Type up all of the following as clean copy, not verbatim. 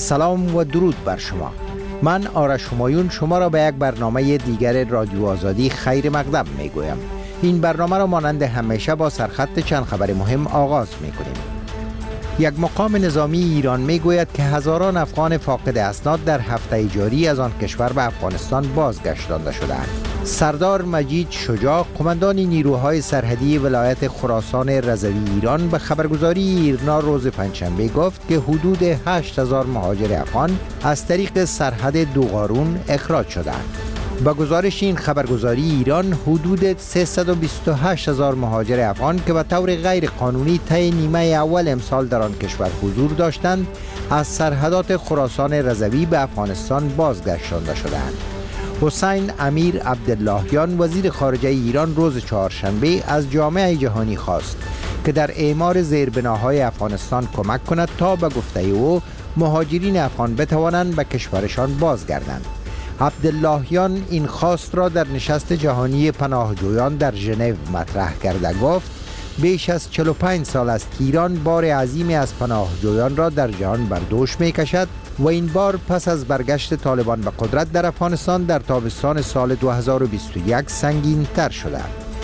سلام و درود بر شما. من آرش همایون شما را به یک برنامه دیگر رادیو آزادی خیر مقدم می گویم. این برنامه را مانند همیشه با سرخط چند خبر مهم آغاز می کنیم. یک مقام نظامی ایران می گوید که هزاران افغان فاقد اسناد در هفته جاری از آن کشور به افغانستان بازگشتانده شدند. سردار مجید شجاع، قماندان نیروهای سرحدی ولایت خراسان رضوی ایران، به خبرگزاری ایرنا روز پنجشنبه گفت که حدود 8000 مهاجر افغان از طریق سرحد دوغارون اخراج شدند. با گزارش این خبرگزاری ایران، حدود 328000 مهاجر افغان که به طور غیر قانونی طی نیمه اول امسال در آن کشور حضور داشتند، از سرحدات خراسان رضوی به افغانستان بازگشتانده شدند. حسین امیر عبداللهیان، وزیر خارجه ایران، روز چهارشنبه از جامعه جهانی خواست که در اعمار زیربناهای افغانستان کمک کند تا به گفته او مهاجرین افغان بتوانند به کشورشان بازگردند. عبداللهیان این خواست را در نشست جهانی پناهجویان در ژنو مطرح کرده گفت بیش از 45 سال است که ایران بار عظیمی از پناهجویان را در جهان بر دوش می کشد و این بار پس از برگشت طالبان به قدرت در افغانستان در تابستان سال 2021 سنگین تر شده.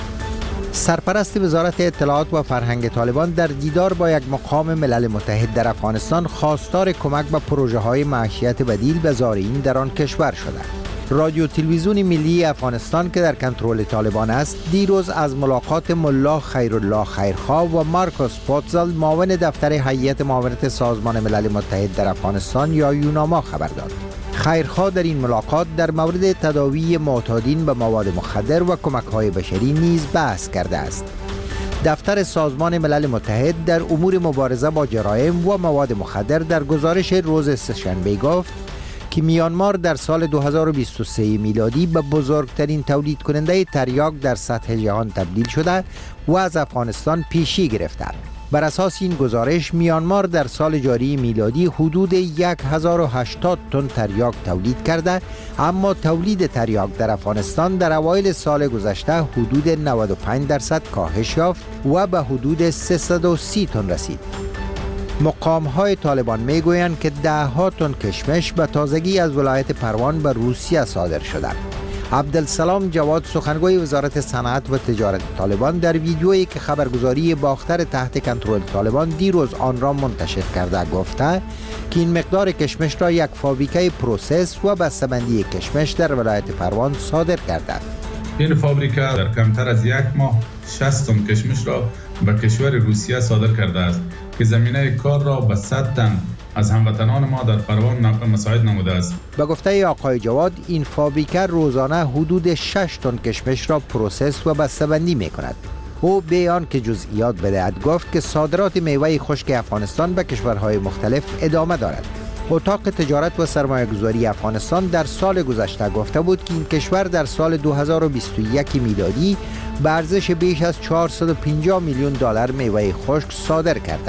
سرپرست وزارت اطلاعات و فرهنگ طالبان در دیدار با یک مقام ملل متحد در افغانستان خواستار کمک به پروژه های معیشت بدیل به زائرین در آن کشور شده. رادیو تلویزیون ملی افغانستان که در کنترل طالبان است، دیروز از ملاقات ملا خیرالله خیرخواه و مارکوس پوتزل، معاون دفتر هیئت معاونت سازمان ملل متحد در افغانستان یا یوناما خبر داد. خیرخواه در این ملاقات در مورد تداوی معتادین به مواد مخدر و کمک‌های بشری نیز بحث کرده است. دفتر سازمان ملل متحد در امور مبارزه با جرایم و مواد مخدر در گزارش روز سه‌شنبه گفت که میانمار در سال 2023 میلادی به بزرگترین تولید کننده تریاک در سطح جهان تبدیل شده و از افغانستان پیشی گرفته. بر اساس این گزارش، میانمار در سال جاری میلادی حدود 1080 تن تریاک تولید کرده، اما تولید تریاک در افغانستان در اوایل سال گذشته حدود 95% کاهش یافت و به حدود 330 تن رسید. مقام‌های طالبان می‌گویند که 10 تن کشمش به تازگی از ولایت پروان به روسیه صادر شده. عبدالسلام جواد، سخنگوی وزارت صنعت و تجارت طالبان، در ویدیویی که خبرگزاری باختر تحت کنترل طالبان دیروز آن را منتشر کرده گفته که این مقدار کشمش را یک فابریکه پروسس و بسته‌بندی کشمش در ولایت پروان صادر کرده. این فابریکه در کمتر از یک ماه 60 تن کشمش را به کشور روسیه صادر کرده است که زمینه کار را به 100 تن از هموطنان ما در پروان مساعد نموده است. به گفته آقای جواد، این فابریکه روزانه حدود 6 تن کشمش را پروسس و بسته‌بندی می کند. او به آن که جزئیات بدهد گفت که صادرات میوه خشک افغانستان به کشورهای مختلف ادامه دارد. اتاق تجارت و سرمایه‌گذاری افغانستان در سال گذشته گفته بود که این کشور در سال 2021 میلادی به ارزش بیش از 450 میلیون دلار میوه خشک صادر کرده.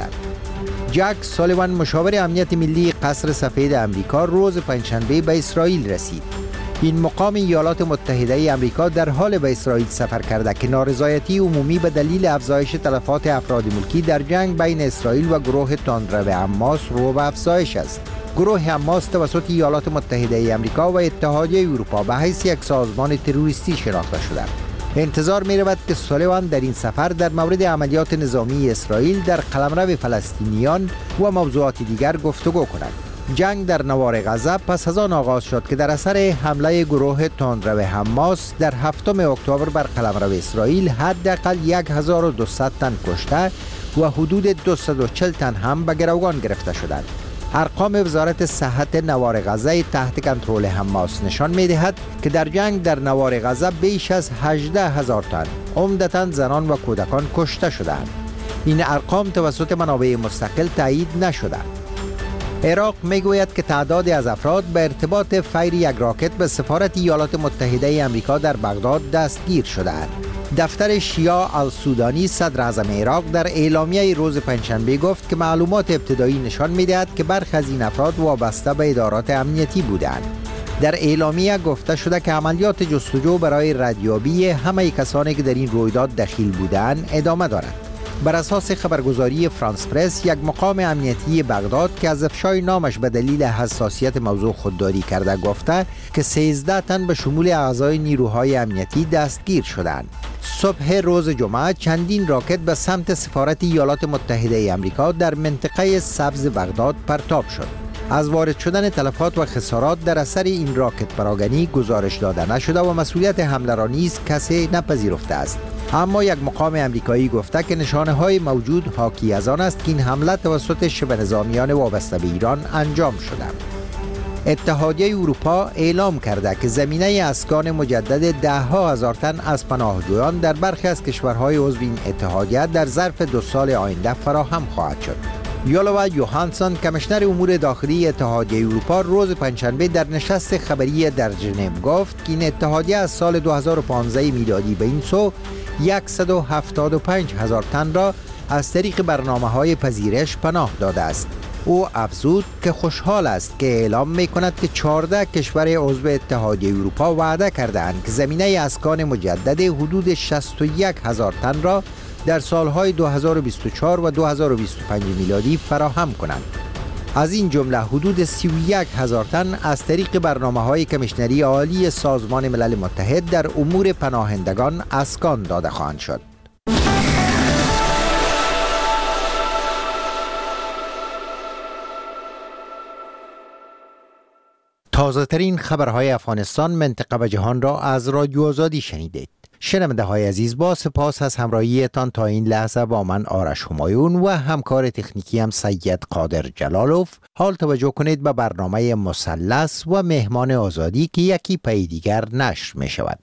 جک سالیوان، مشاور امنیت ملی قصر سفید آمریکا، روز پنجشنبه به اسرائیل رسید. این مقام ایالات متحده آمریکا در حال به اسرائیل سفر کرده که نارضایتی عمومی به دلیل افزایش تلفات افراد ملکی در جنگ بین اسرائیل و گروه تندرو حماس رو به افزایش است. گروه حماس توسط ایالات متحده آمریکا و اتحادیه اروپا به حیث یک سازمان تروریستی شناخته شده. انتظار می رود که سالیوان در این سفر در مورد عملیات نظامی اسرائیل در قلمرو فلسطینیان و موضوعات دیگر گفتگو کند. جنگ در نوار غزه پس از آن آغاز شد که در اثر حمله گروه تندرو حماس در 7 اکتبر بر قلمرو اسرائیل حداقل 1200 تن کشته و حدود 240 تن هم به گروگان گرفته شدند. ارقام وزارت صحت نوار غزه تحت کنترل حماس نشان می‌دهد که در جنگ در نوار غزه بیش از 18000 تن عمدتاً زنان و کودکان کشته شدند. این ارقام توسط منابع مستقل تایید نشده. عراق میگوید که تعدادی از افراد به ارتباط فیر یک راکت به سفارت ایالات متحده آمریکا در بغداد دستگیر شده‌اند. دفتر شیعه السودانی صدر اعظم عراق در اعلامیه روز پنجشنبه گفت که معلومات ابتدایی نشان می‌دهد که برخی از این افراد وابسته به ادارات امنیتی بودند. در اعلامیه گفته شده که عملیات جستجو برای ردیابی همه کسانی که در این رویداد دخیل بودند ادامه دارد. بر اساس خبرگزاری فرانس پرس، یک مقام امنیتی بغداد که از افشای نامش به دلیل حساسیت موضوع خودداری کرده گفته که 13 تن به شمول اعضای نیروهای امنیتی دستگیر شدند. صبح روز جمعه چندین راکت به سمت سفارت ایالات متحده آمریکا در منطقه سبز بغداد پرتاب شد. از وارد شدن تلفات و خسارات در اثر این راکت پراگنی گزارش داده نشده و مسئولیت حمله را نیز کسی نپذیرفته است. اما یک مقام امریکایی گفته که نشانه های موجود حاکی از آن است که این حمله توسط شبه نظامیان وابسته به ایران انجام شده. اتحادیه اروپا اعلام کرده که زمینه اسکان مجدد 10,000 تن از پناهجویان در برخی از کشورهای عضو این اتحادیه در ظرف 2 سال آینده فراهم خواهد شد. یولوا یوهانسون کمیشنر امور داخلی اتحادیه اروپا روز پنجشنبه در نشست خبری در ژنو گفت که این اتحادیه از سال 2015 میلادی به این سو 175,000 تن را از طریق برنامه‌های پذیرش پناه داده است. او افزود که خوشحال است که اعلام می‌کند که 14 کشور عضو اتحادیه اروپا وعده کرده‌اند که زمینه اسکان مجدد حدود 61,000 تن را در سالهای 2024 و 2025 میلادی فراهم کنند. از این جمله حدود 31,000 تن از طریق برنامه‌های کمیشنری عالی سازمان ملل متحد در امور پناهندگان اسکان داده خواهند شد. تازه ترین خبرهای افغانستان، منطقه و جهان را از رادیو آزادی شنیدید. شنونده های عزیز، با سپاس از همراهیتان تا این لحظه با من آرش همایون و همکار تکنیکی هم سید قادر جلالوف. حال توجه کنید به برنامه مثلث و مهمان آزادی که یکی پی دیگر نشر می شود.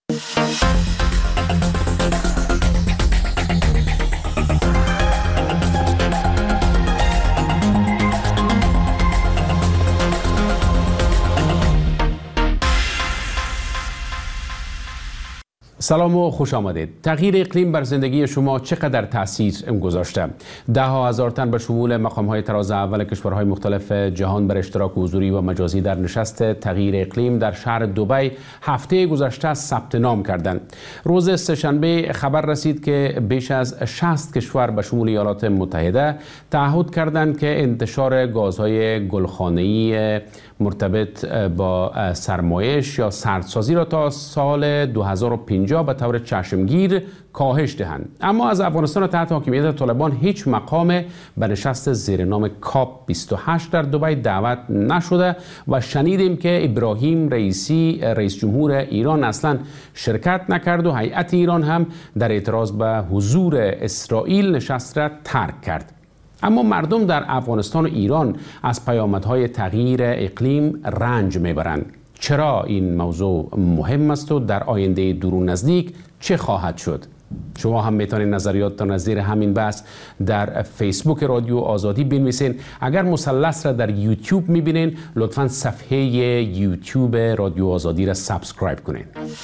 سلام و خوش آمدید. تغییر اقلیم بر زندگی شما چقدر تاثیر گذاشته؟ 10,000 تن به شمول مقام‌های تراز اول کشورهای مختلف جهان بر اشتراک حضوری و مجازی در نشست تغییر اقلیم در شهر دبی هفته گذشته ثبت نام کردند. روز سه‌شنبه خبر رسید که بیش از 60 کشور به شمول ایالات متحده تعهد کردند که انتشار گازهای گلخانه‌ای مرتبط با سرمایش یا سردسازی را تا سال 2050 به طور چشمگیر کاهش دهند. اما از افغانستان تحت حاکمیت طالبان هیچ مقام به نشست زیر نام کاپ 28 در دبی دعوت نشده و شنیدیم که ابراهیم رئیسی رئیس جمهور ایران اصلا شرکت نکرد و هیئت ایران هم در اعتراض به حضور اسرائیل نشست را ترک کرد. اما مردم در افغانستان و ایران از پیامدهای تغییر اقلیم رنج میبرند. چرا این موضوع مهم است و در آینده دور و نزدیک چه خواهد شد؟ شما هم میتونید نظریاتتان از زیر همین بحث در فیسبوک رادیو آزادی بنویسین. اگر مثلث را در یوتیوب میبینین لطفاً صفحه یوتیوب رادیو آزادی را سابسکرایب کنین.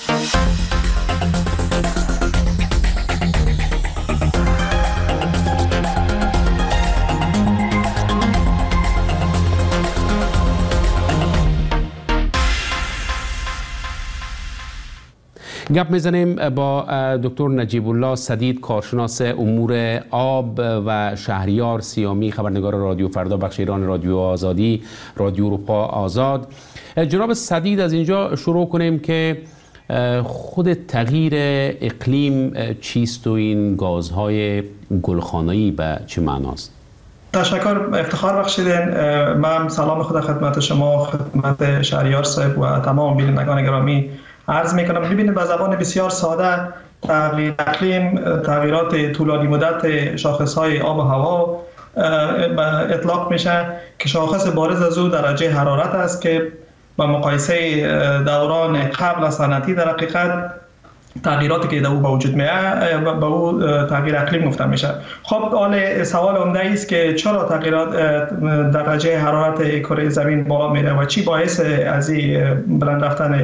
گپ میزنیم با دکتر نجیب الله سدید، کارشناس امور آب و شهریار سیامی، خبرنگار رادیو فردا، بخش ایران رادیو آزادی، رادیو اروپا آزاد. جناب سدید، از اینجا شروع کنیم که خود تغییر اقلیم چیست و این گازهای گلخانه‌ای به چه معناست؟ تشکر، افتخار بخشیدین. من سلام خود خدمت شما، خدمت شهریار صاحب و تمام بینندگان گرامی عرض میکنم. ببینید، به زبان بسیار ساده تغییر اقلیم تغییرات طولانی مدت شاخصهای آب و هوا اطلاق میشه که شاخص بارز از او درجه حرارت است که با مقایسه دوران قبل از صنعتی در حقیقت تغییراتی که در او به وجود میاد به او تغییر اقلیم گفته میشه. خب حال سوال عمده است که چرا تغییرات درجه حرارت کره زمین بالا میره و چی باعث از این بلند رفتن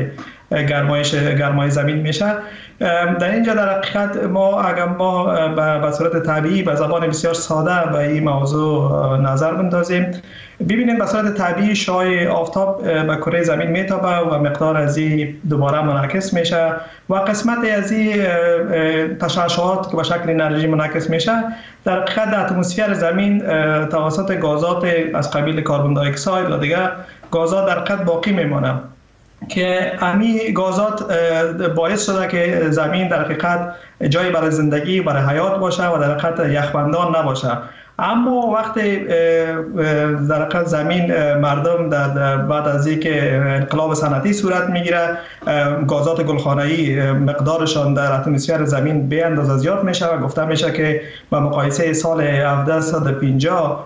گرمای زمین میشه. در اینجا در حقیقت اگر ما به صورت طبیعی به زبان بسیار ساده به این موضوع نظر بندازیم، ببینید به صورت طبیعی شعاع آفتاب به کره زمین میتابه و مقدار از این دوباره منعکس میشه و قسمت از این تشعشعات که به شکل انرژی منعکس میشه در حقیقت در اتمسفر زمین توسط گازات از قبیل کربن دی اکساید و دیگر گازات در حقیقت باقی میمانه که همین گازات باعث شده که زمین در حقیقت جای برای زندگی برای حیات باشه و در حقیقت یخبندان نباشه. اما وقتی در حقیقت زمین مردم بعد از اینکه انقلاب صنعتی صورت میگیره گازات گلخانه‌ای مقدارشان در اتمسفر زمین به اندازه زیاد میشه و گفته میشه که به مقایسه سال 1750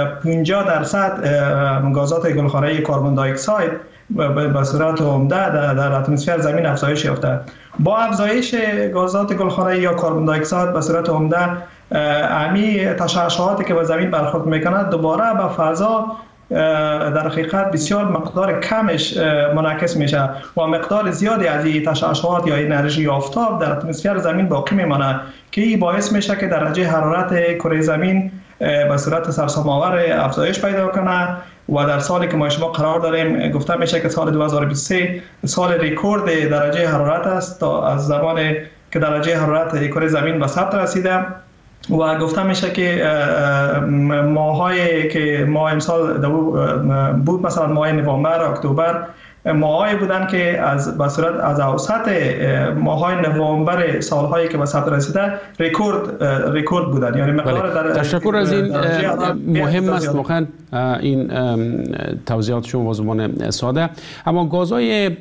50% گازات گلخانه‌ای کربن دی اکساید به صورت عمده در اتمسفر زمین افزایش یافته. با افزایش گازات گلخانه‌ای یا کربن دی اکساید به صورت عمده امی تشعشعاتی که به زمین برخورد میکنه دوباره به فضا در حقیقت بسیار مقدار کمش منعکس میشه و مقدار زیادی از این تشعشعات یا انرژی آفتاب در اتمسفر زمین باقی میمانه که این باعث میشه که درجه حرارت کره زمین به صورت سرسام‌آور افزایش پیدا کنه و در سالی که ما شما قرار داریم گفته میشه که سال 2023 سال رکورد درجه حرارت است تا از زمانی که درجه حرارت کره زمین به ثبت رسیده و گفته میشه که ماهایی که ماه امسال بود مثلا ماه نوامبر اکتبر ماهایی بودن که به صورت از اوسط ماه‌های نوامبر سالهایی که به ثبت رسیده رکورد بودن، یعنی مقدار در تشکر از این مهم است واقعا این توضیحات شما با زبان ساده. اما گازهای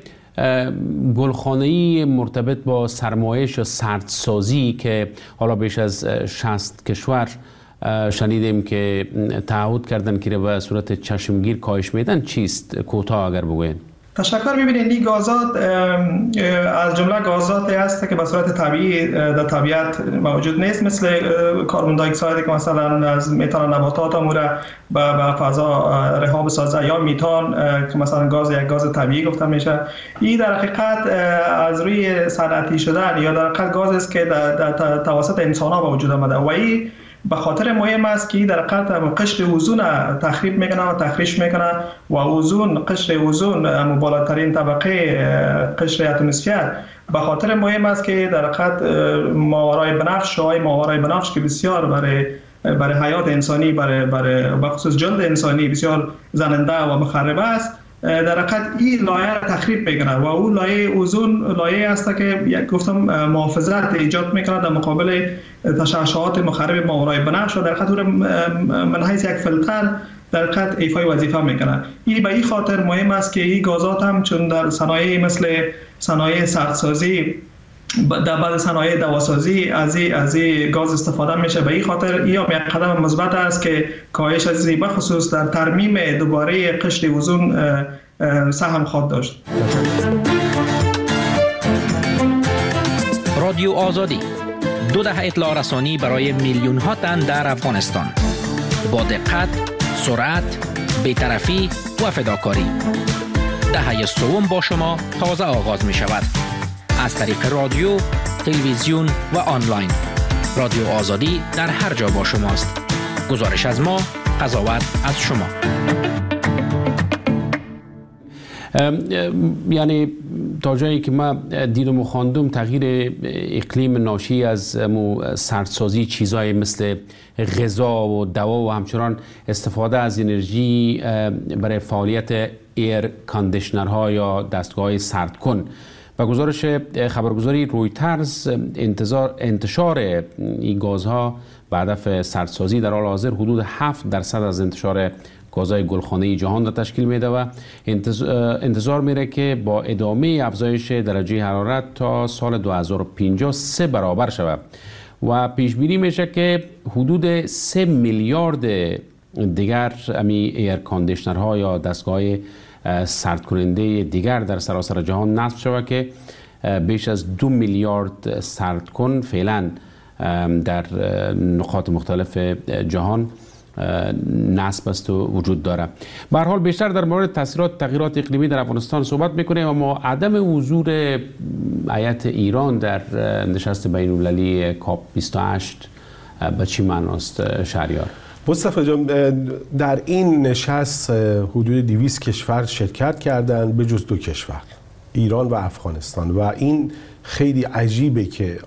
گلخانه‌ای مرتبط با سرمایش و سردسازی که حالا بیش از 60 کشور شنیدیم که تعهد کردن که به صورت چشمگیر کاهش میدن، چیست؟ کوتاه اگر بگوین. تشکر. ببینید این گازات از جمله گازاتی هست که به صورت طبیعی در طبیعت موجود نیست، مثل کربن دی اکساید که مثلا از میتان نباتات اموره به فضا رها بسازه یا میتان که مثلا یک گاز طبیعی گفته میشه. این در حقیقت از روی صنعتی شدن یا در حقیقت گازی است که در توسط انسان‌ها به وجود آمده و این به خاطر مهم است که در حقیقت قشر اوزون تخریب میکنه و تخریش میکنه و قشر اوزون بالاترین طبقه قشر اتمسفر به خاطر مهم است که در حقیقت ماورای بنفش شعاع ماورای بنفش که بسیار برای حیات انسانی برای بخصوص جلد انسانی بسیار زننده و مخرب است، در حقیقت این لایه را تخریب میکنه و اون لایه اوزون لایه است که گفتم محافظت ایجاد میکنه در مقابل تشعشعات مخرب ماورای بنفش و در حقیقت من حیث یک فیلتر در حقیقت ایفای وظیفه میکنه. این به این خاطر مهم است که این گازات هم چون در صنایع مثل صنایع سردسازی در بعض صنایع دواسازی از این گاز استفاده میشه. به این خاطر این یک قدم مثبت است که کاهش از این بخصوص در ترمیم دوباره قشر اوزون سهم خواهد داشت. رادیو آزادی 2 دهه اطلاع رسانی برای میلیون ها تن در افغانستان با دقت، سرعت، بی‌طرفی و فداکاری. دهه سوم با شما تازه آغاز می شود از طریق رادیو، تلویزیون و آنلاین. رادیو آزادی در هر جا با شماست. گزارش از ما، قضاوت از شما. یعنی تا جایی که ما دیدم و خواندم تغییر اقلیم ناشی از سردسازی چیزهای مثل غذا و دوا و همچنان استفاده از انرژی برای فعالیت ایر کاندیشنرها یا دستگاه سردکن. و گزارش خبرگزاری رویترز انتشار این گازها به هدف سردسازی در حال حاضر حدود 7% از انتشار گازهای گلخانه‌ای جهان را تشکیل میده و انتظار میره که با ادامه افزایش درجه حرارت تا سال 2050 3 برابر شود و پیش بینی میشه که حدود 3 میلیارد دیگر ایر کاندیشنرها یا دستگاه سرد کننده دیگر در سراسر جهان نصب شود که بیش از 2 میلیارد سردکن فعلا در نقاط مختلف جهان نسب است و وجود داره. به هر حال بیشتر در مورد تاثیرات تغییرات اقلیمی در افغانستان صحبت میکنیم، اما عدم حضور هیئت ایران در نشست بین‌المللی کاپ 28 به چی معناست شهریار؟ مصطفی جان، در این نشست حدود 200 کشور شرکت کردند به جز 2 کشور، ایران و افغانستان، و این خیلی عجیبه که